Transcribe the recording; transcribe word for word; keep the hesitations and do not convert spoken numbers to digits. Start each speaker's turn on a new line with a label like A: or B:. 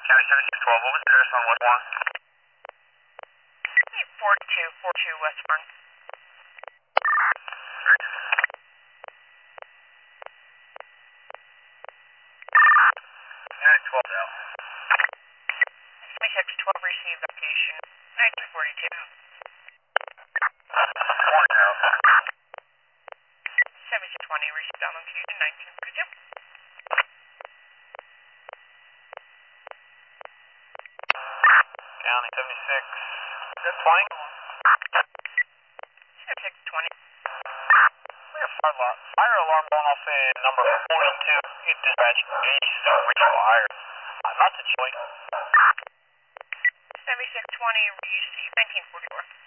A: County seventy-six twelve, what was the address on Westbourne?
B: four two four two Westbourne.
A: County twelve out.
B: seventy-six twelve received application nineteen forty-two.
A: One out.
B: seventy-six twenty received application nineteen forty-two.
A: County seventy-six. Good twenty.
B: seventy-six twenty.
A: We have fire alarm, fire alarm going off in number forty-two. You dispatch east, regional higher. Uh, not to joint.
B: seventy-six twenty received nineteen forty-four.